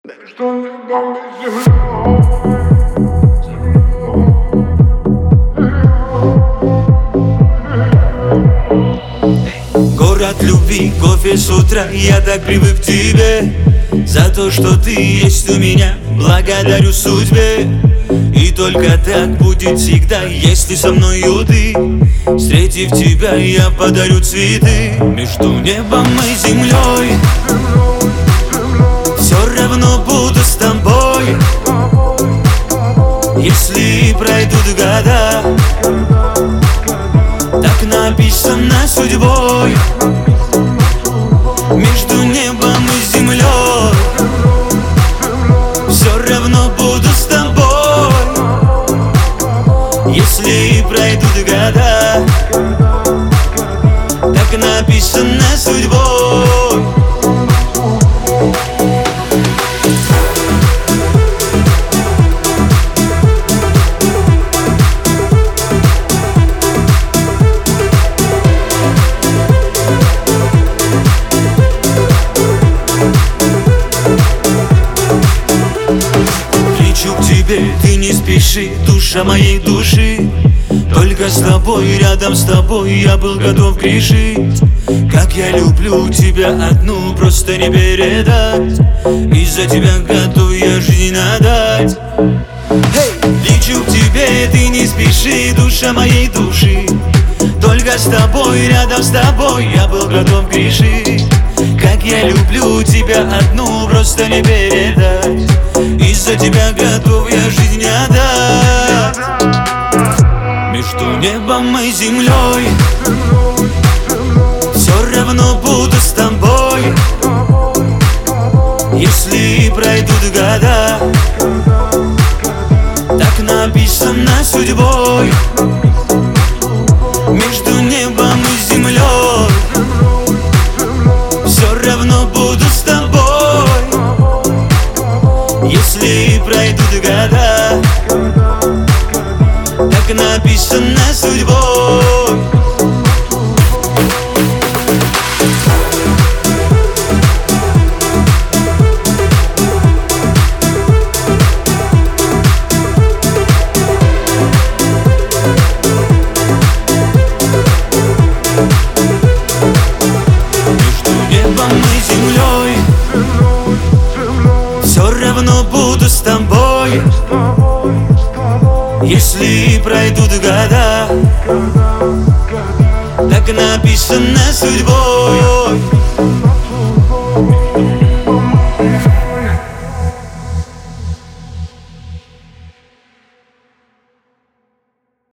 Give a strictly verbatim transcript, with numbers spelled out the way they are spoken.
Между небом и землей. Город любви, кофе с утра, я так привык к тебе. За то, что ты есть у меня, благодарю судьбе. И только так будет всегда, если со мною ты. Встретив тебя, я подарю цветы. Между небом и землей все равно буду с тобой. Если пройдут года, так написано судьбой. Между небом и землей все равно буду с тобой. Если пройдут года, так написано судьбой. Ты не спеши, душа моей души. Только с тобой, рядом с тобой я был готов грешить. Как я люблю тебя одну, просто не передать. Из-за тебя готов я жизнь отдать. Hey! Лечу к тебе, ты не спеши, душа моей души. Только с тобой, рядом с тобой я был готов грешить. Как я люблю тебя одну, просто не передать. Из-за тебя готов я жизнь отдать. Между небом и землей все равно буду с тобой. Если пройдут года, так написано судьбой. Между небом и землей все равно буду с тобой. Если пройдут года, так написано судьбой. Все равно буду с тобой. Если пройдут года, так написано судьбой.